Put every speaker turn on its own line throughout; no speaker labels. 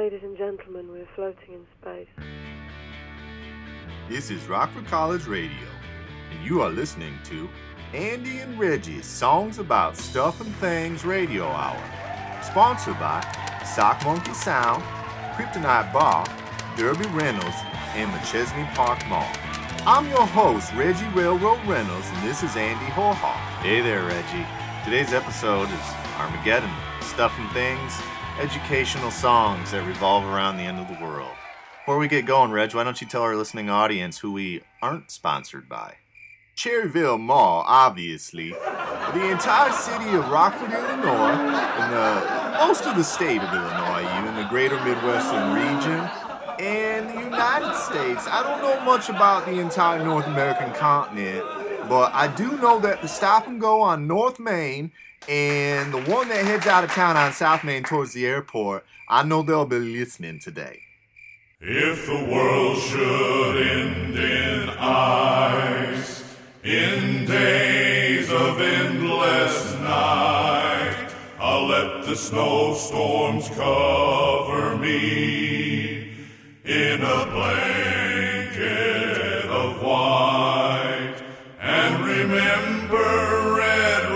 Ladies and gentlemen, we're floating in space.
This is Rockford College Radio, and you are listening to Andy and Reggie's Songs About Stuff and Things Radio Hour, sponsored by Sock Monkey Sound, Kryptonite Bar, Derby Reynolds, and McChesney Park Mall. I'm your host, Reggie Railroad Reynolds, and this is Andy Horhoff. Hey there, Reggie. Today's episode is Armageddon, Stuff and Things, educational songs that revolve around the end of the world. Before we get going, Reg, why don't you tell our listening audience who we aren't sponsored by? Cherryville Mall, obviously, the entire city of Rockford, Illinois, and most of the state of Illinois, even the greater Midwestern region, and the United States. I don't know much about the entire North American continent, but I do know that the Stop and Go on North Main and the one that heads out of town on South Main towards the airport, I know they'll be listening today.
If the world should end in ice, in days of endless night, I'll let the snowstorms cover me in a blanket of white, and remember red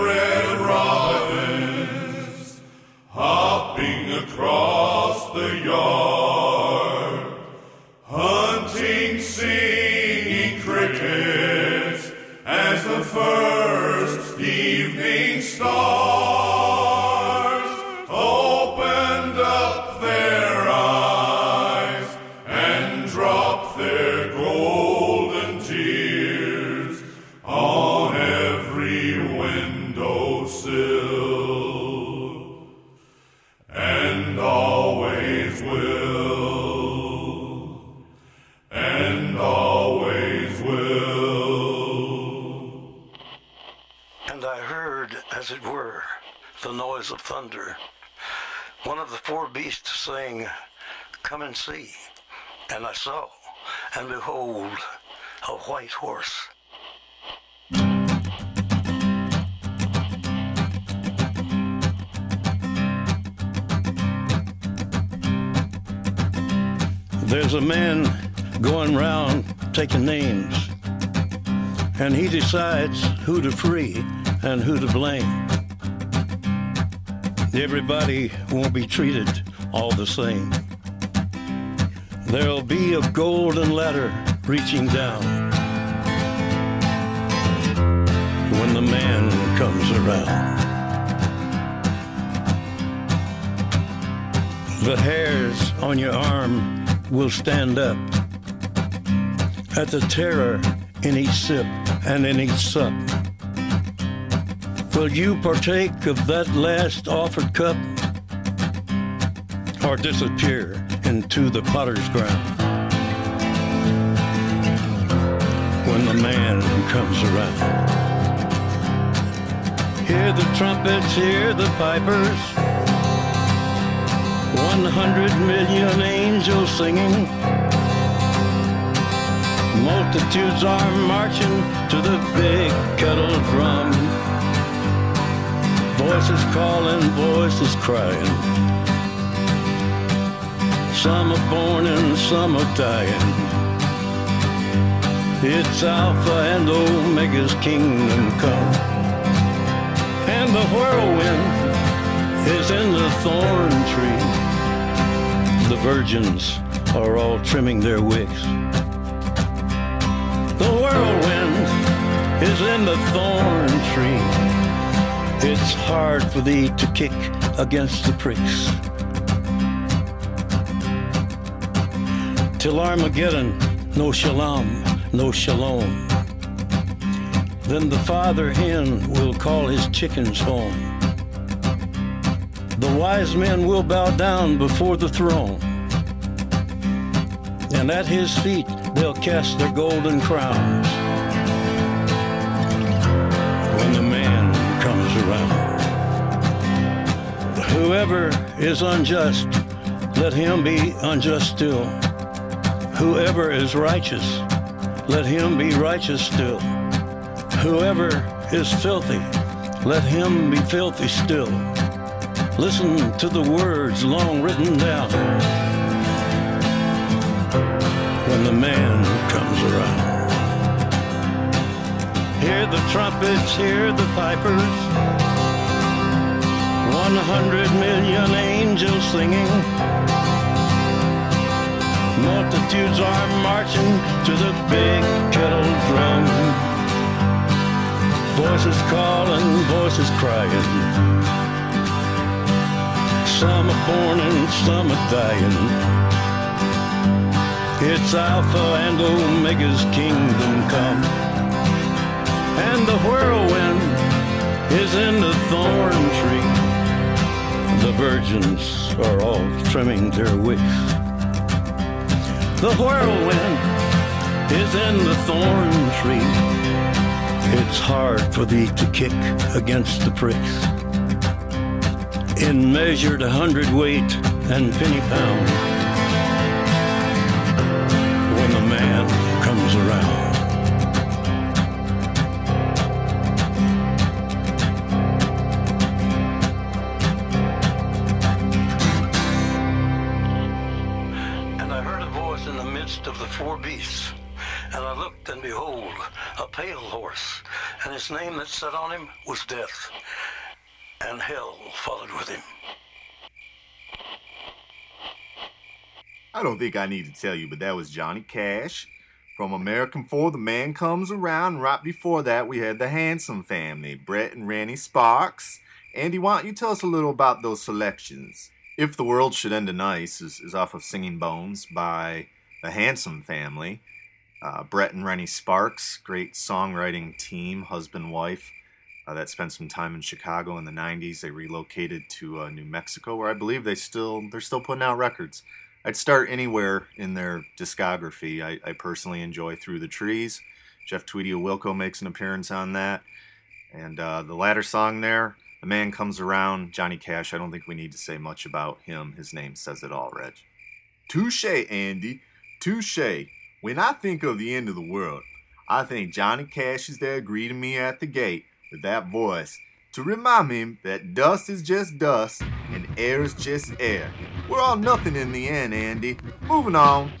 robins hopping across the yard, hunting, singing crickets as the first evening stars opened up their eyes and dropped their golden tears on every windowsill, and always will, and always will.
And I heard, as it were, the noise of thunder. One of the four beasts saying, "Come and see." And I saw, and behold, a white horse. There's a man going round taking names, and he decides who to free and who to blame. Everybody won't be treated all the same. There'll be a golden ladder reaching down when the man comes around. The hairs on your arm will stand up at the terror in each sip and in each sup. Will you partake of that last offered cup, or disappear into the potter's ground when the man comes around? Hear the trumpets, hear the pipers, 100 million angels singing. Multitudes are marching to the big kettle drum. Voices calling, voices crying. Some are born and some are dying. It's Alpha and Omega's kingdom come. And the whirlwind is in the thorn tree. The virgins are all trimming their wicks. The whirlwind is in the thorn tree. It's hard for thee to kick against the pricks. Till Armageddon, no shalom, no shalom. Then the father hen will call his chickens home. The wise men will bow down before the throne, and at his feet they'll cast their golden crowns when the man comes around. Whoever is unjust, let him be unjust still. Whoever is righteous, let him be righteous still. Whoever is filthy, let him be filthy still. Listen to the words long written down when the man comes around. Hear the trumpets, hear the pipers, 100 million angels singing. Multitudes are marching to the big kettle drum. Voices calling, voices crying. Some are born and some are dying. It's Alpha and Omega's kingdom come. And the whirlwind is in the thorn tree. The virgins are all trimming their wicks. The whirlwind is in the thorn tree. It's hard for thee to kick against the pricks. In measured 100-weight and penny pound, when the man comes around. Of the four beasts, and I looked, and behold, a pale horse, and his name that sat on him was Death, and hell followed with him.
I don't think I need to tell you, but that was Johnny Cash from American For the Man Comes Around. Right before that, we had the Handsome Family, Brett and Randy Sparks. Andy, why don't you tell us a little about those selections? If the World Should End in Ice is off of Singing Bones by the Handsome Family. Brett and Rennie Sparks, great songwriting team, husband, wife, that spent some time in Chicago in the 90s. They relocated to New Mexico, where I believe they're still putting out records. I'd start anywhere in their discography. I personally enjoy Through the Trees. Jeff Tweedy of Wilco makes an appearance on that. And the latter song there, The Man Comes Around, Johnny Cash, I don't think we need to say much about him. His name says it all, Reg. Touche, Andy. Touche. When I think of the end of the world, I think Johnny Cash is there greeting me at the gate with that voice to remind me that dust is just dust and air is just air. We're all nothing in the end, Andy. Moving on.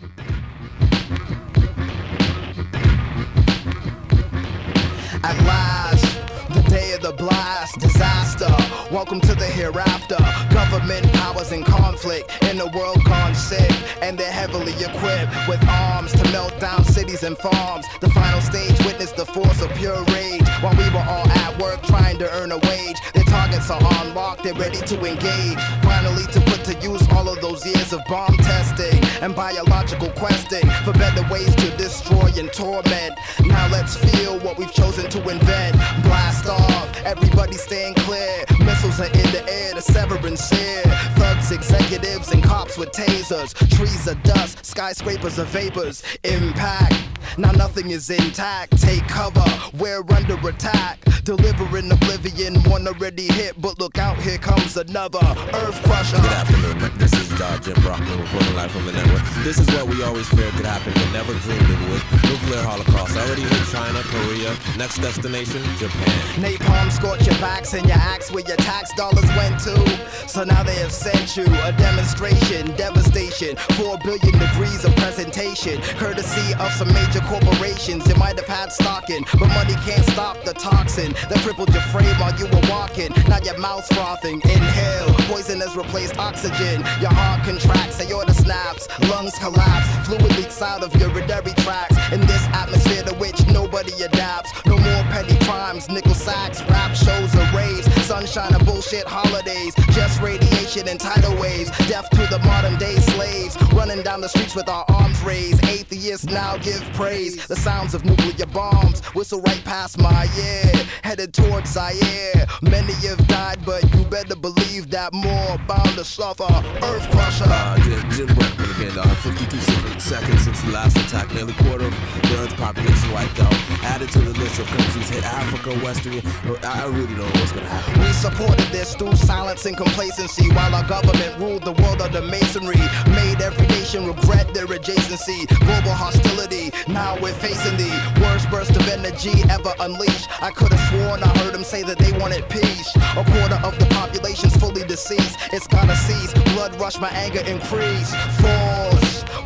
At last, the day of the blast, disaster. Welcome to the hereafter. Government powers in conflict in a world gone sick, and they're heavily equipped with arms to melt down cities and farms. The final stage witnessed the force of pure rage. While we were all at work trying to earn a wage, their targets are on lock, they're ready to engage. Finally to put to use all of those years of bomb testing and biological questing for better ways to destroy and torment. Now let's feel what we've chosen to invent. Blast off, everybody staying clear. Missiles are in the air, the severance here. Thugs, executives, and cops with tasers. Trees are dust, skyscrapers are vapors. Impact, now nothing is intact. Take cover, we're under attack. Delivering oblivion, one already hit, but look out, here comes another Earth Crusher.
Good afternoon, this is Jim Brockman reporting live from the network. This is what we always feared could happen, but never dreamed it would. Nuclear holocaust, already hit China, Korea. Next destination, Japan.
Napalm scorch your backs and your axe where your tax dollars went to. So now they have sent you a demonstration, devastation, 4 billion degrees of presentation, courtesy of some major corporations. You might have had stocking, but money can't stop the toxin that crippled your frame while you were walking. Now your mouth's frothing. Inhale, poison has replaced oxygen. Your heart contracts, aorta snaps, lungs collapse, fluid leaks out of urinary tracts. In this atmosphere to which nobody adapts. No more petty crimes, nickel sacks, rap shows or raves, sunshine and bullshit holidays, just radiation and tidal waves. Death to the modern day slaves, running down the streets with our arms raised. Atheists now give praise. The sounds of nuclear bombs whistle right past my ear, headed towards Zaire. Many have died, but you better believe that more bound to suffer. Earth Crusher.
Jim Brockman again. 52 seconds since the last attack. Nearly quarter of the Earth's population wiped out. Added to the list of countries hit Africa, Western Europe. I really don't know what's gonna happen.
We supported this through silence and complacency, while our government ruled the world under masonry. Made every nation regret their adjacency. Global hostility, now we're facing the worst burst of energy ever unleashed. I could have sworn I heard them say that they wanted peace. A quarter of the population's fully deceased. It's gotta cease. Blood rush, my anger increase. Force,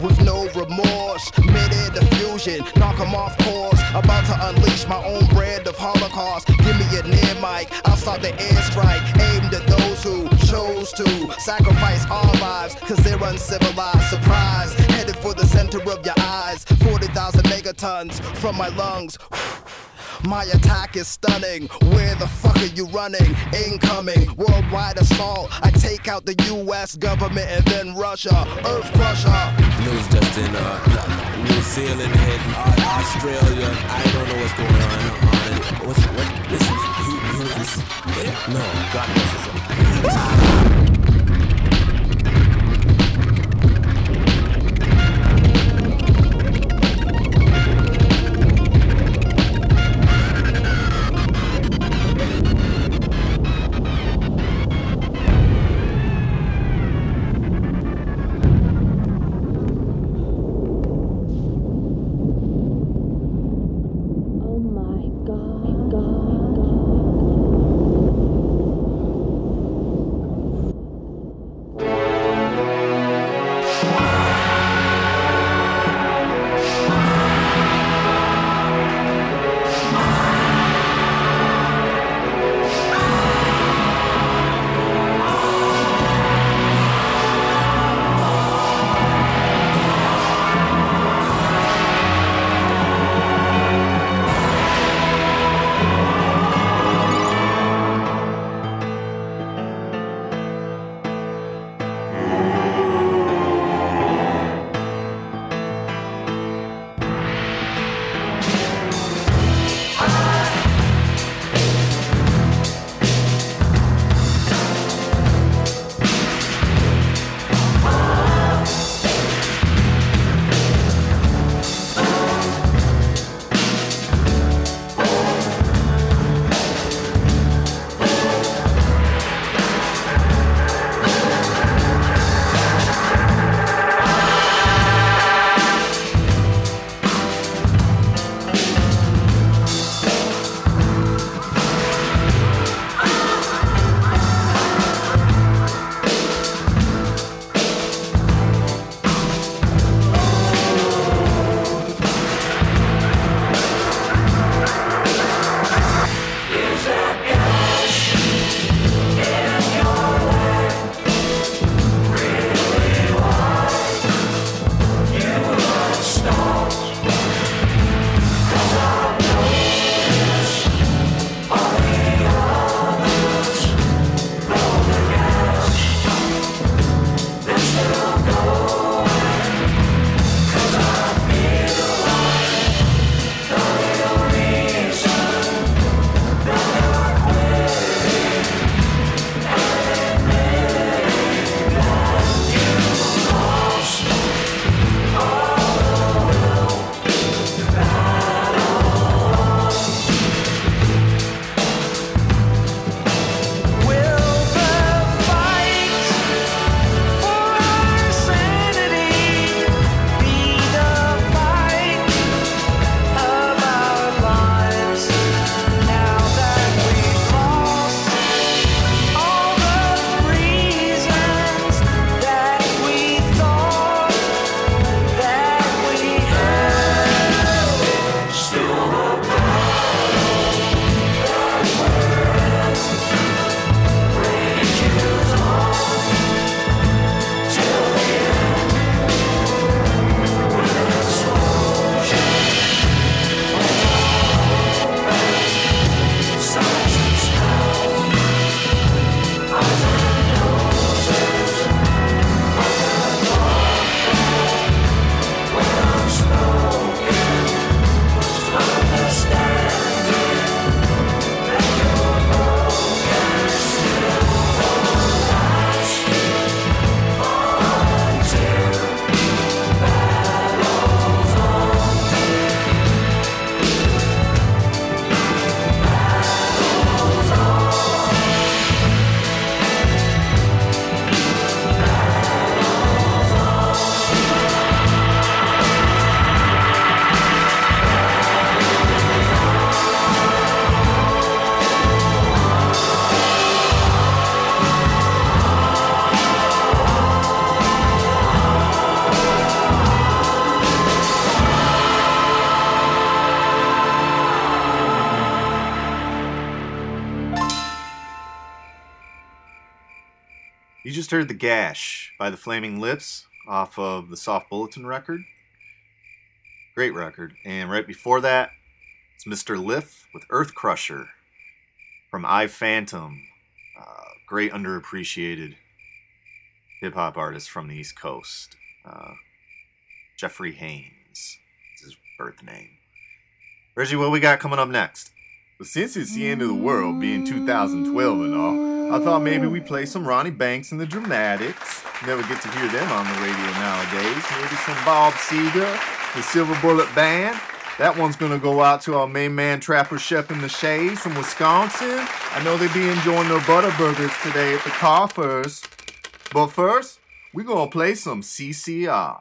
with no remorse. Mid-diffusion, knock 'em off course. About to unleash my own brand of Holocaust. Give me a near mic, I'll start the airstrike. Aimed at those who chose to sacrifice our lives, cause they're uncivilized. Surprise, headed for the center of your eyes. 40,000 megatons from my lungs. My attack is stunning. Where the fuck are you running? Incoming, worldwide assault. I take out the US government and then Russia. Earth crusher.
News just in New Zealand hitting Australia. I don't know what's going on. This is US? No, God bless us.
You just heard The Gash by the Flaming Lips off of the Soft Bulletin record. Great record. And right before that, it's Mr. Lif with Earth Crusher from I Phantom. Great underappreciated hip-hop artist from the East Coast. Jeffrey Haynes is his birth name. Reggie, what we got coming up next? Well, since it's the end of the world, being 2012 and all, I thought maybe we play some Ronnie Banks and the Dramatics. Never get to hear them on the radio nowadays. Maybe some Bob Seger, the Silver Bullet Band. That one's gonna go out to our main man, Trapper Shep and the Shays from Wisconsin. I know they be enjoying their Butterburgers today at the Coffers. But first, we're gonna play some CCR.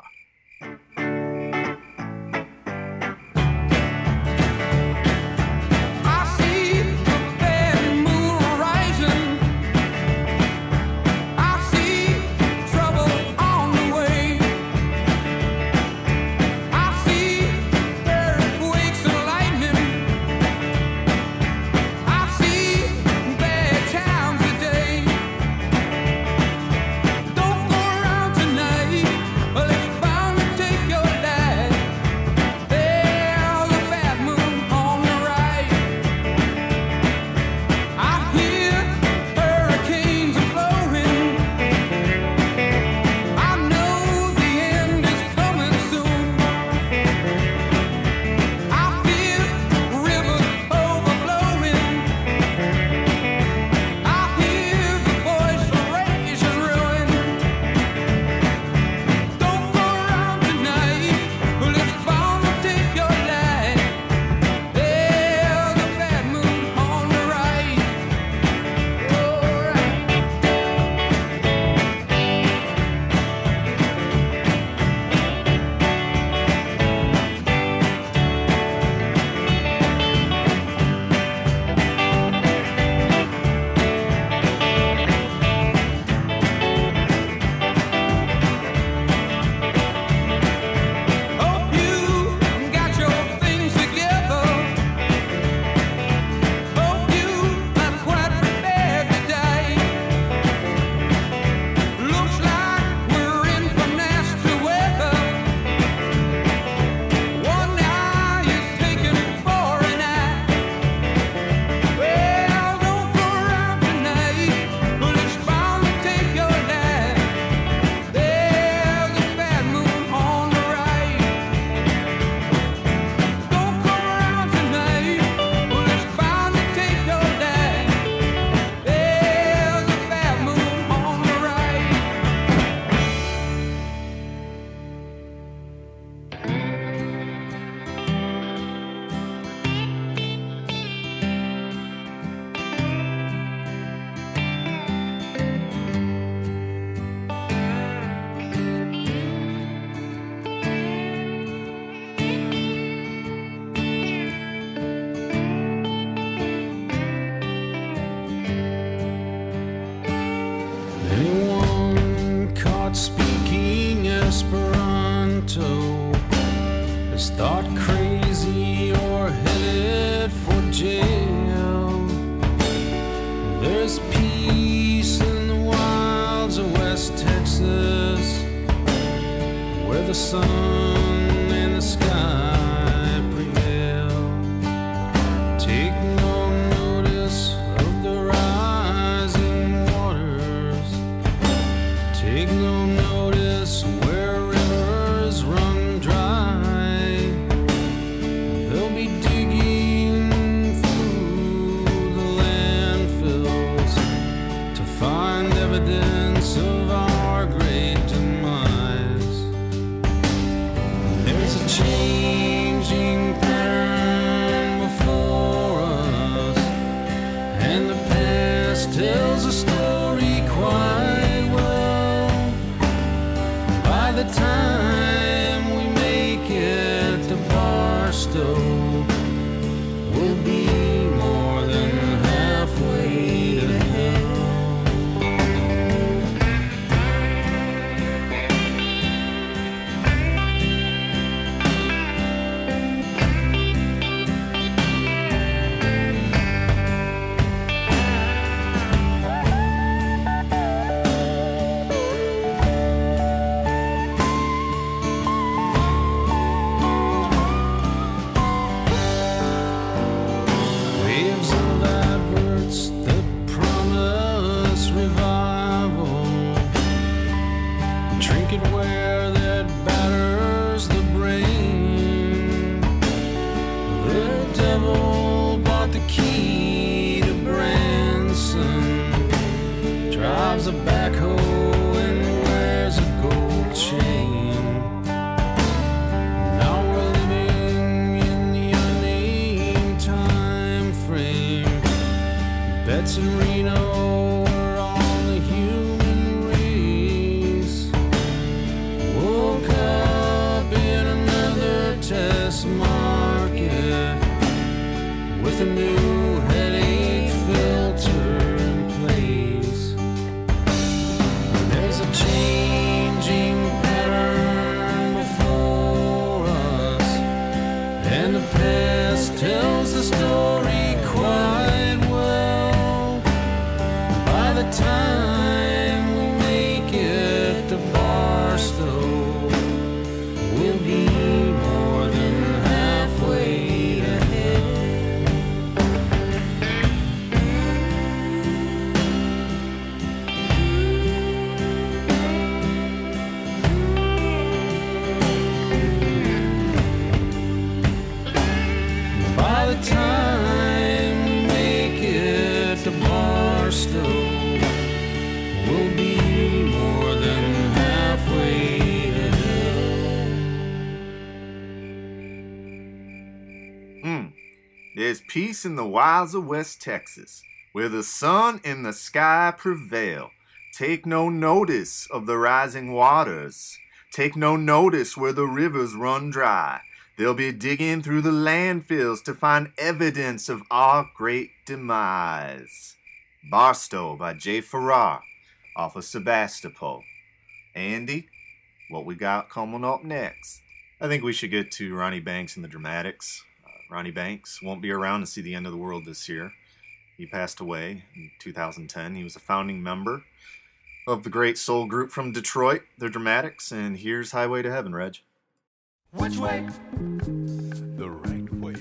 There's peace in the wilds of West Texas, where the sun and the sky prevail. Take no notice of the rising waters. Take no notice where the rivers run dry. They'll be digging through the landfills to find evidence of our great demise. Barstow by Jay Farrar, off of Sebastopol. Andy, what we got coming up next? I think we should get to Ronnie Banks and the Dramatics. Ronnie Banks won't be around to see the end of the world this year. He passed away in 2010. He was a founding member of the great soul group from Detroit, the Dramatics, and here's Highway to Heaven, Reg.
Which way? The right way.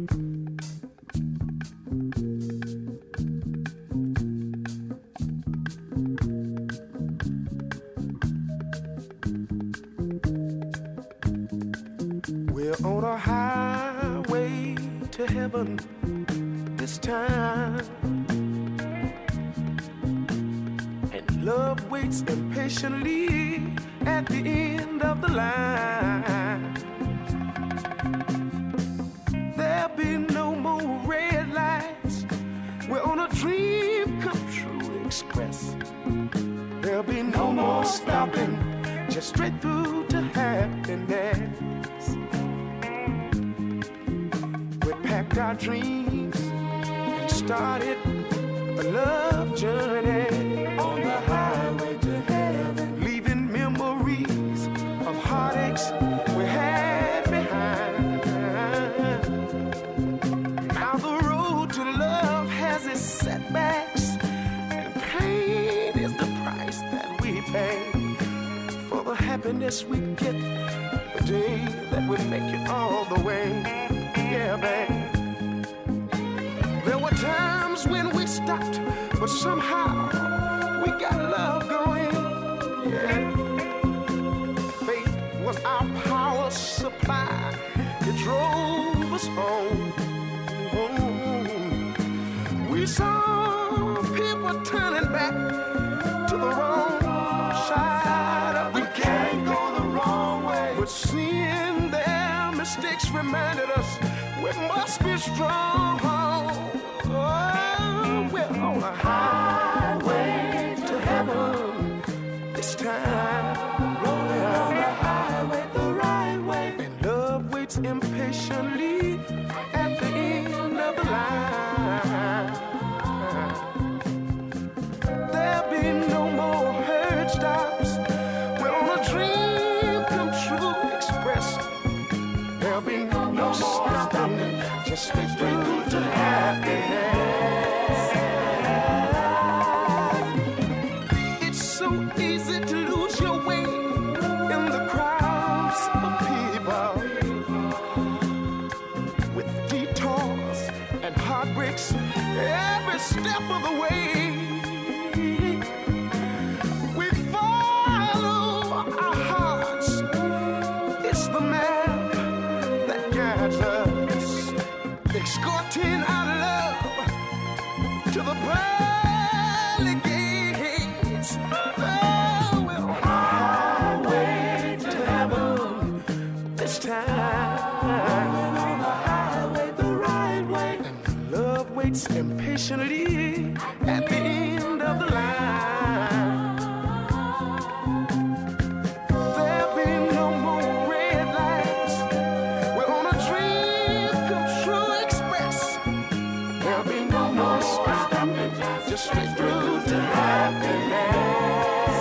We're on a highway to heaven this time, and love waits impatiently at the end of the line. There'll be no more red lights. We're on a dream come true express. There'll be no more stopping, just straight through to happiness. We packed our dreams and started a love journey on the highway to heaven, leaving memories of heartaches we had behind. Now the road to love has its setbacks, and pain is the price that we pay for the happiness we get the day that we make it all the way. Yeah, babe. There were times when we stopped, but somehow we got love going. Yeah. Faith was our power supply. It drove us home. We saw people turning back to the wrong side. We can't go the wrong way, but seeing their mistakes reminded us we must be strong. Oh, we're on a highway to heaven this time. Rolling on the highway the right way, and love waits impatiently at the end of the line. There'll be no more hurt stops. We're on a dream come true express. There'll be no more stopping, just straight through to happiness. It's so easy to lose your way in the crowds of people, with detours and heartbreaks every step of the way. We follow our hearts. It's the map that guides us, escorting our love to the pearly gates. Oh, we're on a highway to heaven this time. On the highway the right way, and love waits impatiently at the end of the line. There'll be no more red lights. We're on a dream come true express. There'll be no more stopping, just straight through to happiness.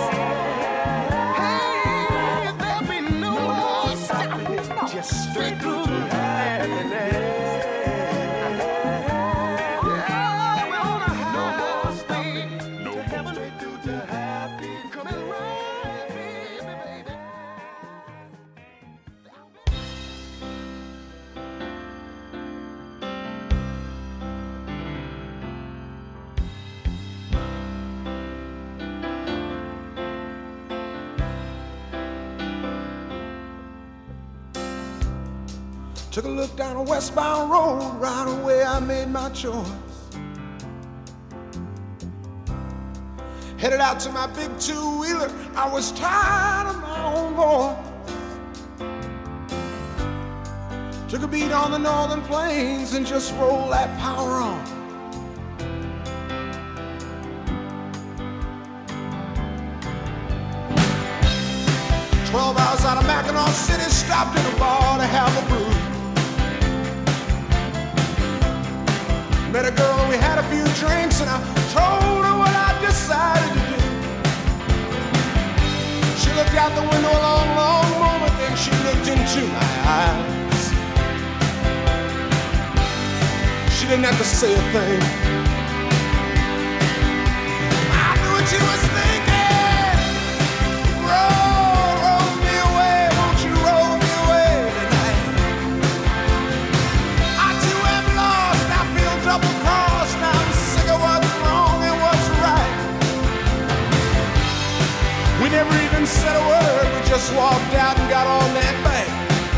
Hey, there'll be no more stopping, just straight through to happiness. Yeah, we're on a highway to heaven, straight through to happy. Coming right, baby.
Took a look down a westbound road, right away I made my choice. Headed out to my big two-wheeler, I was tired of my own voice. Took a beat on the northern plains and just roll that power on. $12 out of Mackinac City, stopped in a bar to have a brew. Met a girl and we had a few drinks, and I told her what I decided to do. She looked out the window a long, long moment, then she looked into my eyes. She didn't have to say a thing. I knew what she was thinking. Roll me away, won't you roll me away tonight? I too am lost, I feel double-crossed. I'm sick of what's wrong and what's right. We never even said a word, we just walked out and got on that bank.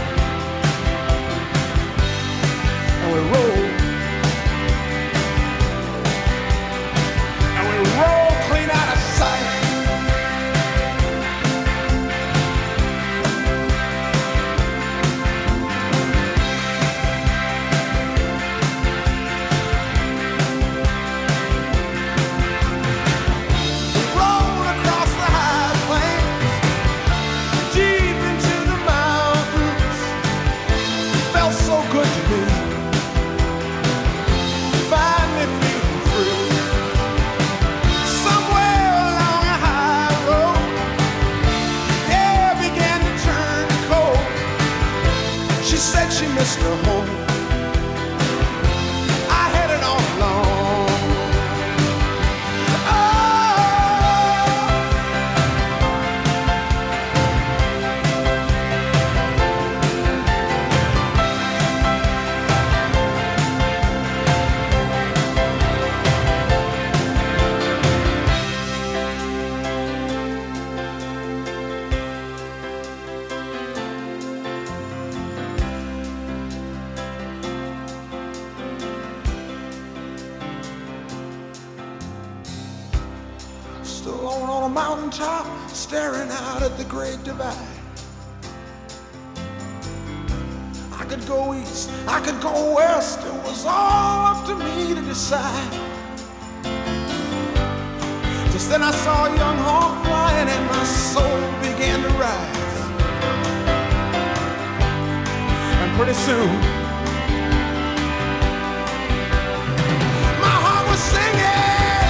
And we rolled. Roll clean out of sight. Roll across the high plains, deep into the mountains. Felt so good to me. Finally feeling free. Said she missed her home. I had it all along. Alone on a mountaintop, staring out at the Great Divide. I could go east, I could go west, it was all up to me to decide. Just then I saw a young hawk flying and my soul began to rise. And pretty soon, my heart was singing.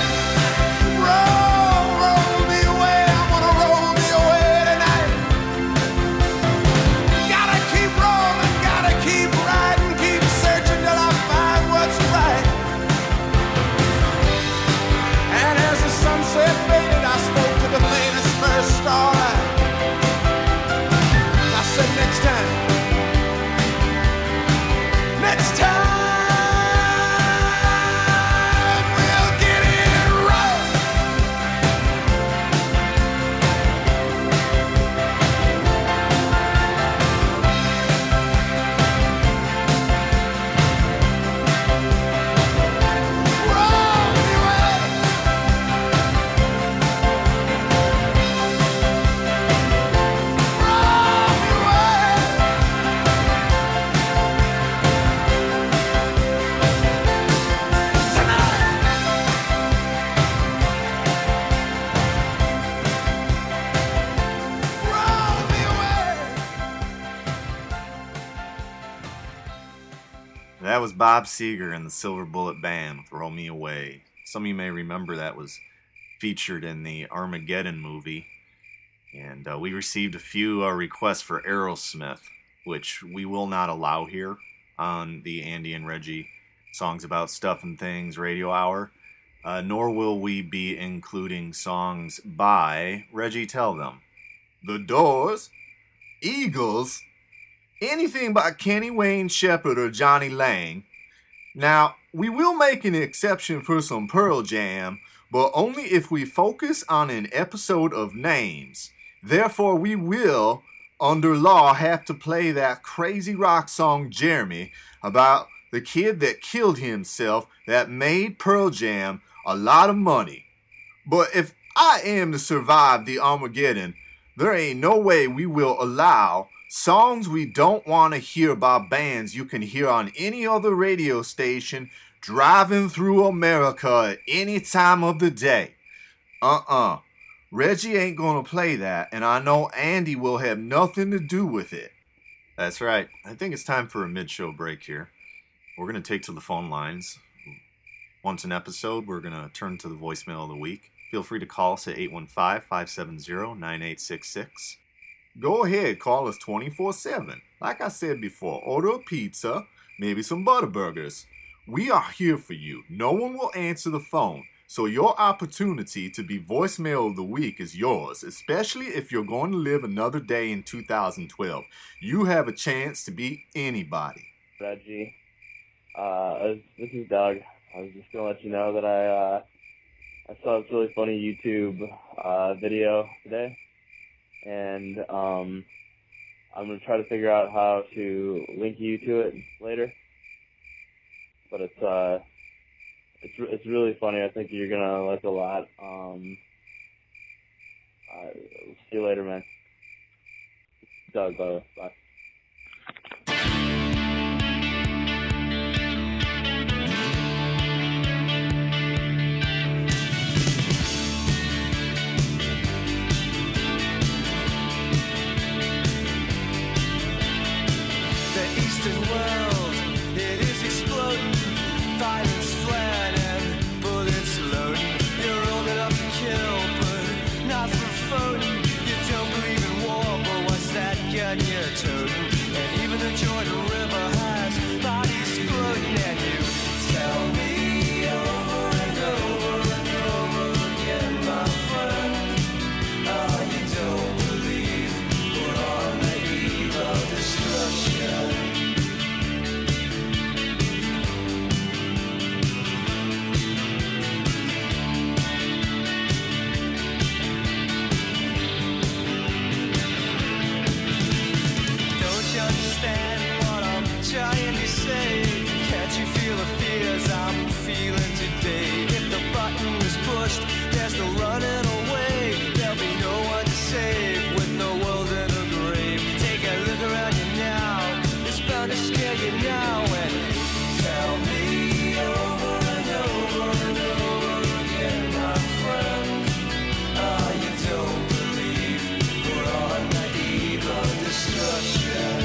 That was Bob Seger and the Silver Bullet Band with Roll Me Away. Some of you may remember that was featured in the Armageddon movie. And we received a few requests for Aerosmith, which we will not allow here on the Andy and Reggie Songs About Stuff and Things Radio Hour. Nor will we be including songs by, Reggie, tell them.
The Doors, Eagles, anything by Kenny Wayne Shepherd or Johnny Lang. Now, we will make an exception for some Pearl Jam, but only if we focus on an episode of Names. Therefore, we will, under law, have to play that crazy rock song Jeremy about the kid that killed himself that made Pearl Jam a lot of money. But if I am to survive the Armageddon, there ain't no way we will allow Songs we don't want to hear by bands you can hear on any other radio station driving through America at any time of the day. Reggie ain't gonna play that, and I know Andy will have nothing to do with it. That's right. I think it's time for a mid-show break here. We're gonna take to the phone lines. Once an episode, we're gonna turn to the voicemail of the week. Feel free to call us at 815-570-9866. Go ahead, call us 24/7. Like I said before, order a pizza, maybe some Butterburgers. We are here for you. No one will answer the phone, so your opportunity to be voicemail of the week is yours, especially if you're going to live another day in 2012. You have a chance to be anybody.
Reggie, this is Doug. I was just going to let you know that I saw this really funny YouTube video today, and I'm going to try to figure out how to link you to it later. But it's really funny. I think you're going to like it a lot. See you later, man. Doug, bye.
World, it is exploding, violence fled and bullets loading. You're old enough to kill, but not for voting. You don't believe in war, but what's that gun you're toting? And even the Jordan River has bodies floating, and you tell me over and over and over again, my friend, you don't believe we're on the eve of destruction. Trying to say, can't you feel the fears I'm feeling today? If the button was pushed, there's no running away. There'll be no one to save with the world in a grave. Take a look around you now, it's bound to scare you now. And tell me over and over and over again, my friend, you don't believe we're on the eve of destruction.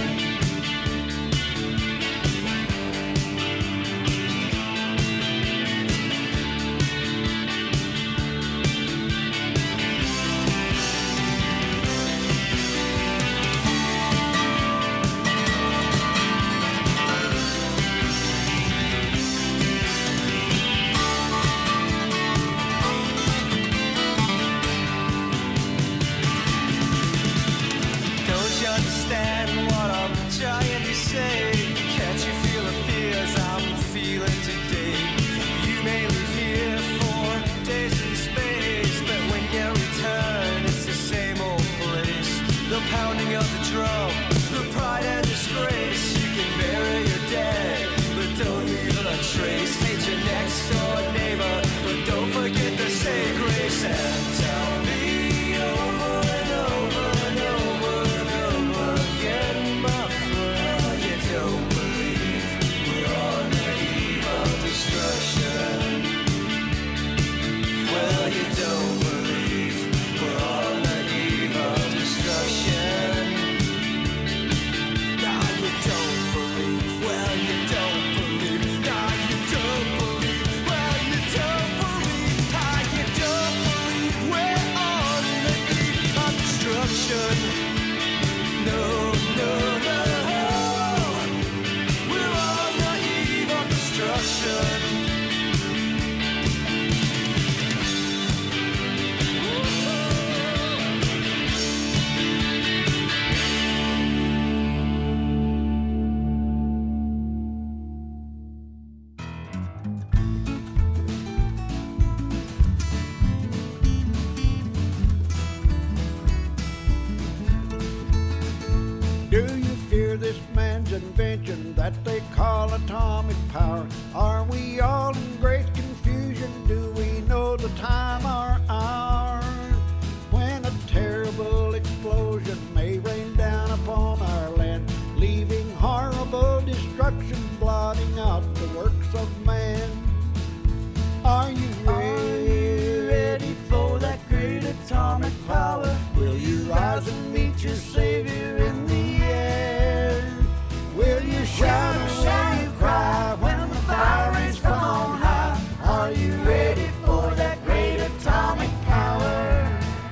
Pounding of the drum, the pride and disgrace. You can bury your dead, but don't leave a trace. Hate your next door neighbor, but don't forget to say grace. And tell me over and over and over and over again, my friend, you don't believe we're on the eve of destruction. Well, you don't believe we're on the eve of destruction.
Invention that they call atomic power. Are we all in great confusion? Do we know the time or hour when a terrible explosion may rain down upon our your Savior in the air? Will you shout or will you cry when the fire rains from on high? Are you ready for that great atomic power?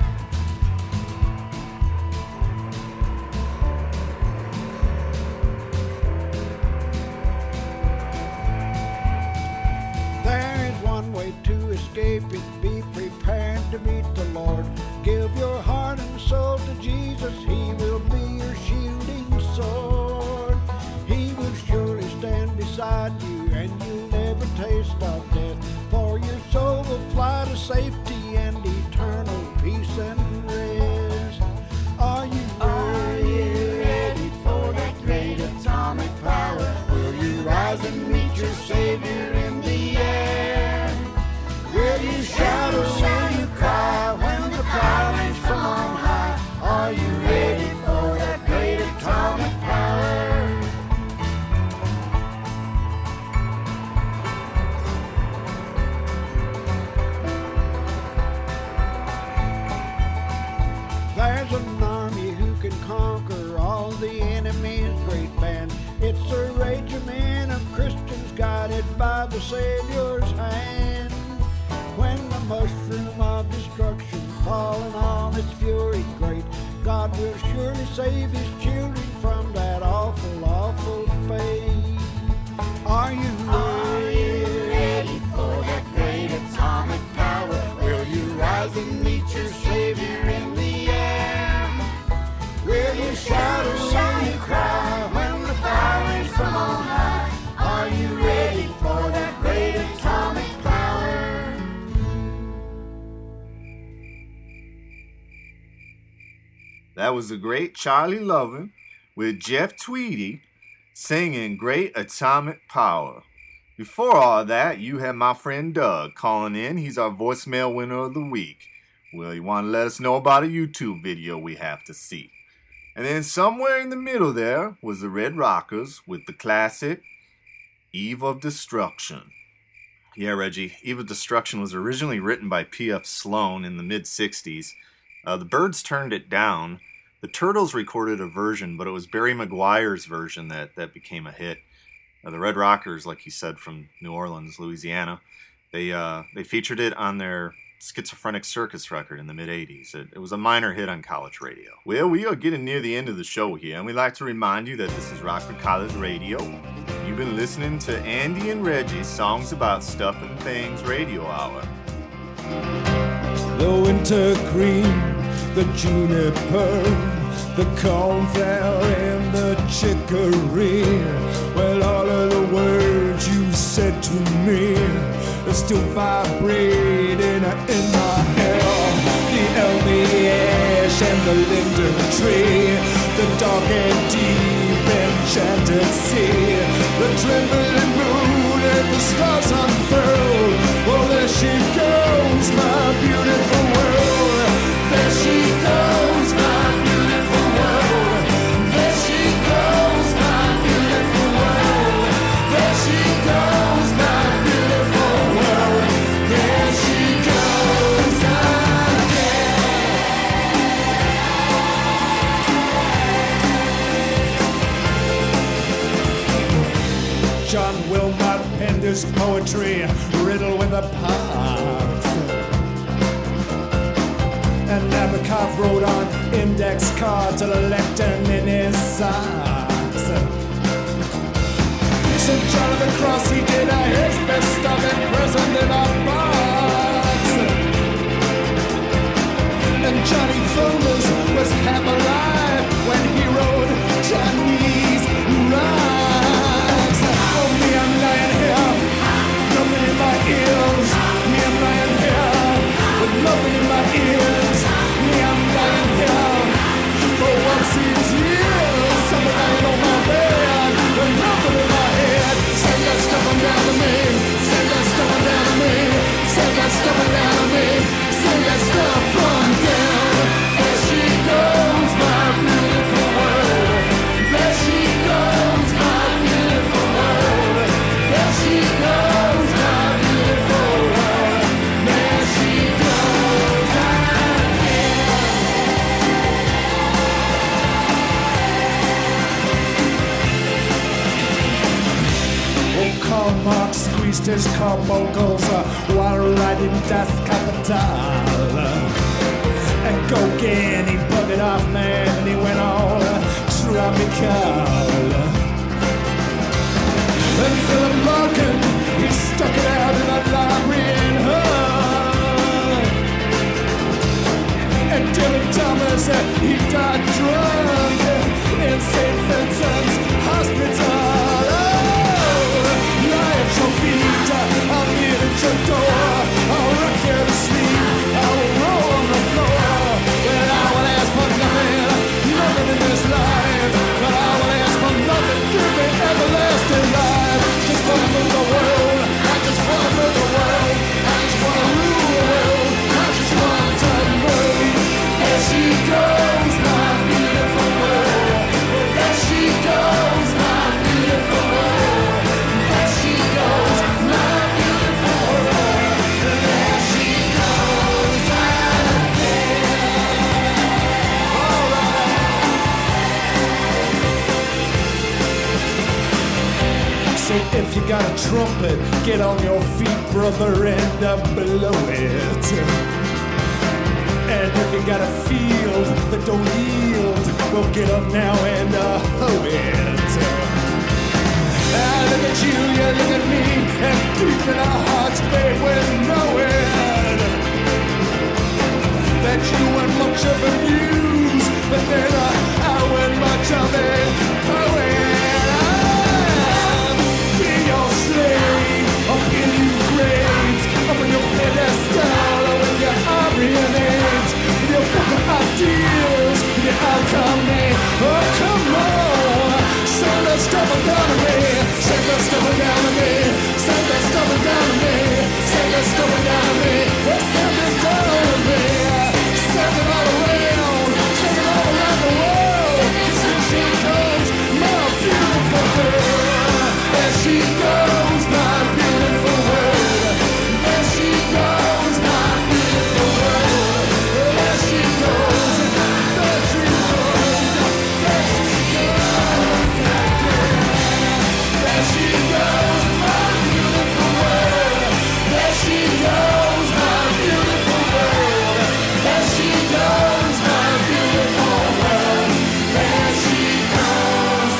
There is one way to escape it. Be prepared to meet the Lord. Give your heart and soul to Jesus. He will be your shielding sword. He will surely stand beside you, and you'll never taste of death. For your soul will fly to safety and eternal peace and rest. Are you ready for that great atomic power? Will you rise and meet your Savior in the air? Will you shout or will you cry when the fire rains from on high? Are you ready for that great atomic power? There's an army who can conquer all the enemy's great band. It's a regiment of Christians guided by the Savior's hand. When the mushroom of destruction falling on its fury great, God will surely save his children from that awful, awful fate. Are you ready for that great atomic power? Will you rise and meet your Savior in the air? Will you shout or will you cry when the fire rains from on high? Are you ready for that great atomic power?
That was the great Charlie Lovin with Jeff Tweedy singing Great Atomic Power. Before all that, you had my friend Doug calling in. He's our voicemail winner of the week. Well, you want to let us know about a YouTube video we have to see. And then somewhere in the middle there was the Red Rockers with the classic Eve of Destruction. Yeah, Reggie, Eve of Destruction was originally written by P.F. Sloan in the mid-60s. The Byrds turned it down. The Turtles recorded a version, but it was Barry McGuire's version that became a hit. The Red Rockers, like you said, from New Orleans, Louisiana, they featured it on their Schizophrenic Circus record in the mid-80s. It was a minor hit on college radio. Well, we are getting near the end of the show here, and we'd like to remind you that this is Rockford College Radio. You've been listening to Andy and Reggie's Songs About Stuff and Things Radio Hour.
The wintergreen, the juniper, the cornflower and the chicory. Well, all of the words you said to me are still vibrating in my ear. The elmy ash and the linden tree, the dark and deep enchanted sea, the trembling moon and the stars unfurled. Well, there she goes, my beautiful world. There she goes, my beautiful world. There she goes, my beautiful world. There she goes, my beautiful world. There she goes again. John Wilmot penned his poetry, riddled with the parts. And Nabokov wrote on index cards a lectern in his socks. St. John of the Cross, he did his best stuff in prison in a box. And Johnny Thunders was half alive when he wrote Chinese rhymes. Oh, me, I'm lying here, nothing in my ears. Me, I'm lying here with nothing in my ears. Me, I'm lying here for 1 years. Something lying on my bed with nothing in my head. Send that stuff down to me. Send that stuff down to me. Send that stuff down to me. Send that stuff on down. greased his carbuncles while riding Das Kapital. And cocaine, he bugged off, man, and he went all tropical. And Philip Larkin, he stuck it out in a library in Hull. And Dylan Thomas, he died drunk in St. Vincent's Hospital. Lie at your feet, I'll kneel at your door, I'll rock you to sleep, I'll roll on the floor. But I will ask for nothing, nothing in this life. But I will ask for nothing, give me everlasting life. Just wanna move the world, I just wanna move the world, I just wanna rule the world, I just want to move. There she goes, my beautiful world. There she goes, my beautiful world. There she goes, my beautiful world. There she goes again. So if you got a trumpet, get on your feet, brother, and blow it. And if you got a field that don't yield, well, get up now and hoe it. Look at you, you look at me, and deep in our hearts, babe, we know it. That you weren't much of a muse, but then I weren't much of a poet. I'll be your slave, I'll give you grades, up on your pedestal with your Aryan names, with your book of ideals, with your alchemy. Oh, come on, send that stuff down to me, send that stuff down to me, send that stuff down to me, send that stuff down to me, send it down to me, send it all around, send it all around the world. Here she comes, my beautiful girl. There she goes, my beautiful world. There she goes, my beautiful world. There she goes, there she goes, there she goes again. There she goes, my beautiful world. There she goes, my beautiful world. There she goes, my beautiful world. There she goes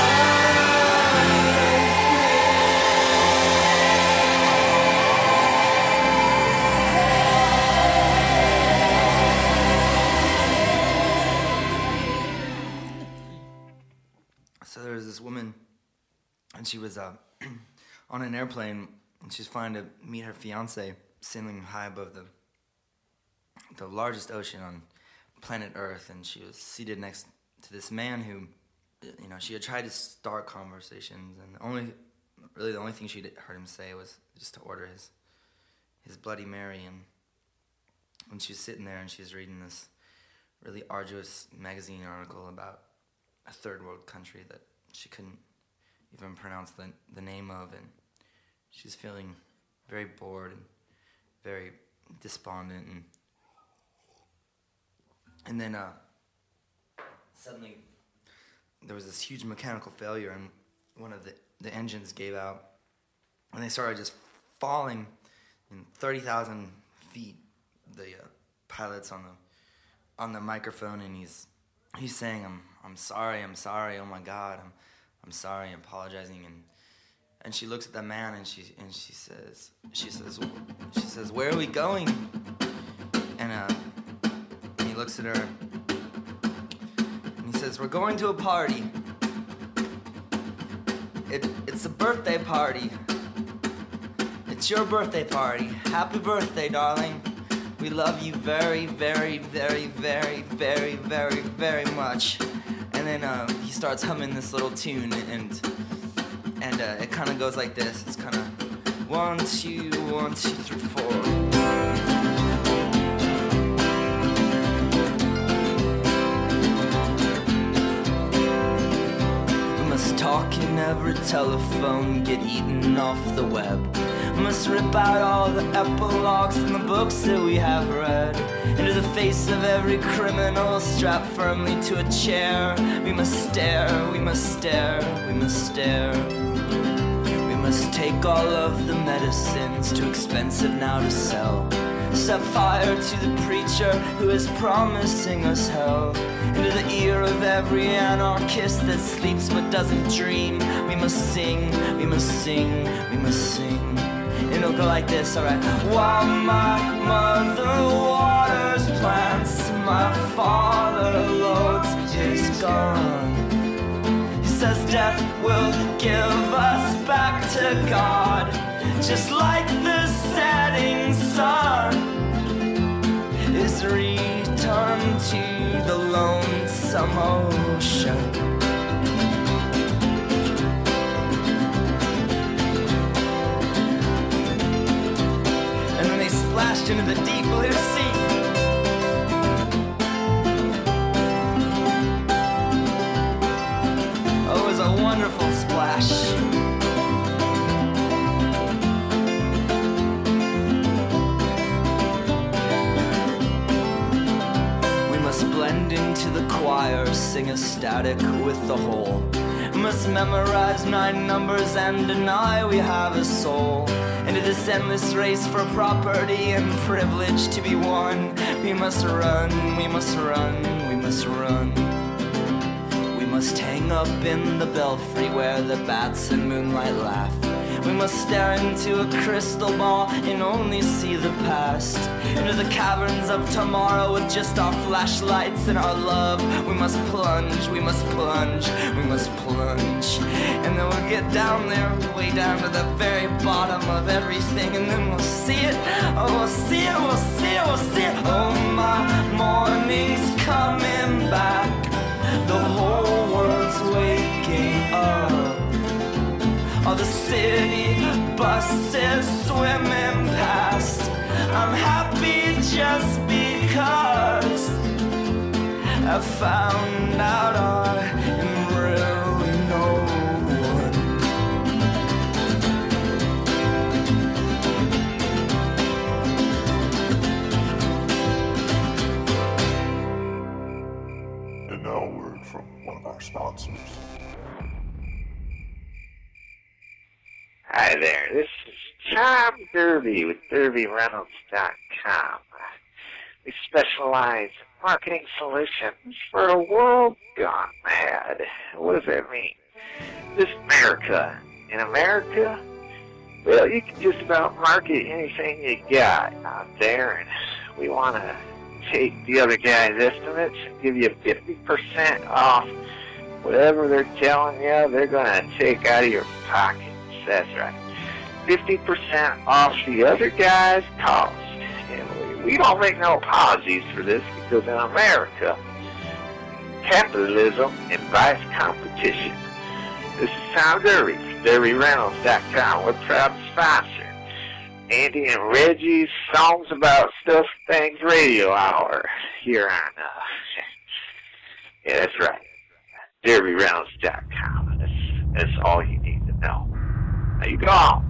So there was this woman, and she was on an airplane, and she's flying to meet her fiance, sailing high above the largest ocean on planet Earth, and she was seated next to this man who, you know, she had tried to start conversations, and the only thing she'd heard him say was just to order his Bloody Mary, and when she was sitting there and she was reading this really arduous magazine article about a third world country that she couldn't even pronounce the name of, and she's feeling very bored and very despondent, and then suddenly there was this huge mechanical failure, and one of the engines gave out, and they started just falling in 30,000 feet. The pilot's on the microphone, and he's saying, I'm sorry, oh my God, I'm sorry, I'm apologizing, and she looks at the man, and she says, where are we going? And he looks at her, and he says, we're going to a party. It's a birthday party. It's your birthday party. Happy birthday, darling. We love you very, very, very, very, very, very, very much. And then he starts humming this little tune, and it kind of goes like this. It's kind of 1, 2, 1, 2, 3, 4. We must talk in every telephone, get eaten off the web. Must rip out all the epilogues from the books that we have read. Into the face of every criminal strapped firmly to a chair. We must stare, we must stare, we must stare. We must take all of the medicines, too expensive now to sell. Set fire to the preacher who is promising us hell. Into the ear of every anarchist that sleeps but doesn't dream. We must sing, we must sing, we must sing. And it'll go like this, alright. While my mother waters plants, my father loads his gun. He says death will give us back to God, just like the setting sun is returned to the lonesome ocean. And then they splashed into the deep blue sea. Oh, it was a wonderful splash. Blend into the choir, sing ecstatic with the whole. Must memorize 9 numbers and deny we have a soul. Into this endless race for property and privilege to be won, we must run, we must run, we must run. We must hang up in the belfry where the bats and moonlight laugh. We must stare into a crystal ball and only see the past. Into the caverns of tomorrow with just our flashlights and our love. We must plunge, we must plunge, we must plunge. And then we'll get down there, way down to the very bottom of everything. And then we'll see it, oh we'll see it, we'll see it, we'll see it. Oh my morning's coming back, the whole world's waking up. All the city buses swimming past. I'm happy just because I found out I am really no one.
And now a word from one of our sponsors.
Hi there, this is Tom Derby with DerbyReynolds.com. We specialize in marketing solutions for a world gone mad. What does that mean? This America. In America, well, you can just about market anything you got out there, and we want to take the other guy's estimates and give you 50% off whatever they're telling you they're going to take out of your pocket. That's right. 50% off the other guy's cost. And we don't make no apologies for this because in America, capitalism invites competition. This is Tom Derby from DerbyReynolds.com. We're proud sponsor. Andy and Reggie's Songs About Stuff Things Radio Hour here on, yeah, that's right. DerbyReynolds.com. That's all you need to know. There you go.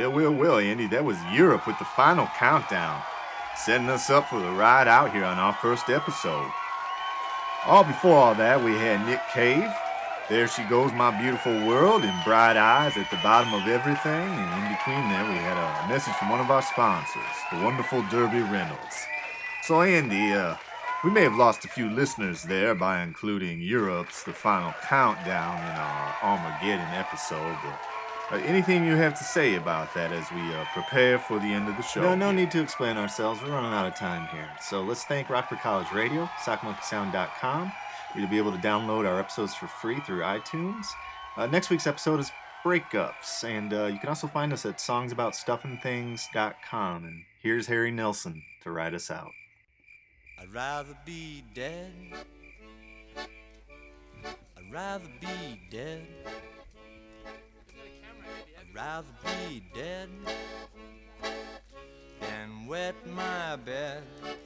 Well, Andy, that was Europe with the final countdown, setting us up for the ride out here on our first episode. Before all that, we had Nick Cave, There She Goes My Beautiful World, and Bright Eyes at the bottom of everything, and in between there we had a message from one of our sponsors, the wonderful Derby Reynolds. So Andy, we may have lost a few listeners there by including Europe's The Final Countdown in our Armageddon episode, but anything you have to say about that as we prepare for the end of the show? No need to explain ourselves. We're running out of time here. So let's thank Rockford College Radio, SockMonkeySound.com. You'll be able to download our episodes for free through iTunes. Next week's episode is Breakups, and you can also find us at SongsAboutStuffAndThings.com. And here's Harry Nelson to write us out.
I'd rather be dead. I'd rather be dead. I'd rather be dead than wet my bed.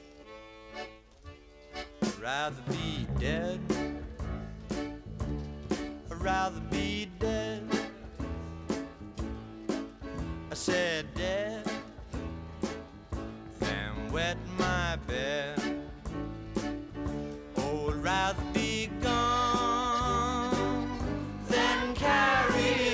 I'd rather be dead. I'd rather be dead. I said dead than wet my bed. Oh, I'd rather be gone than carry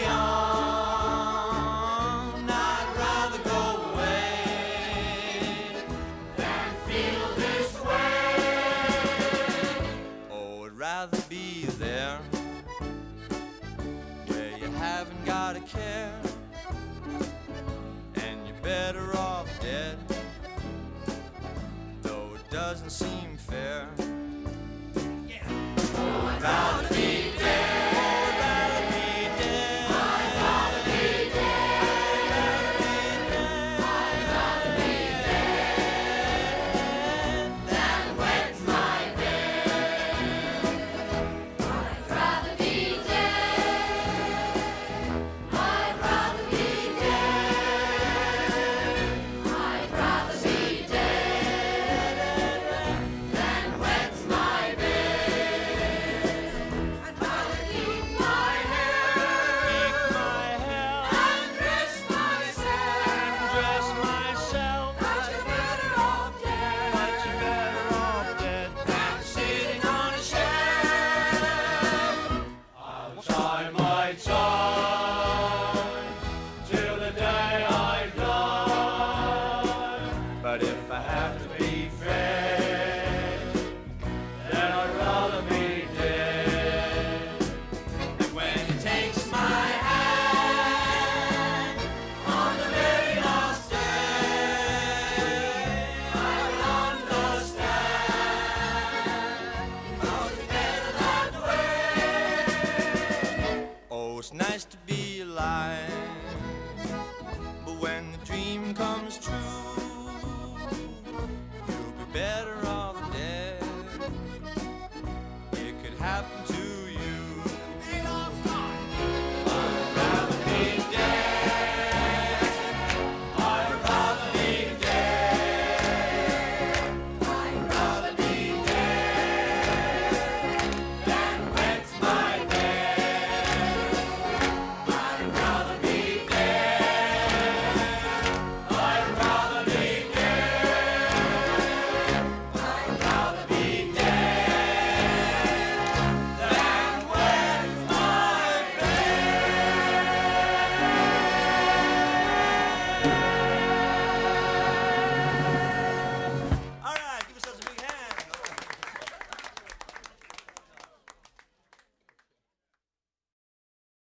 on. I'd rather go away than feel this way. Oh, I'd rather be there where you haven't got a care, and you're better off dead, though it doesn't seem fair.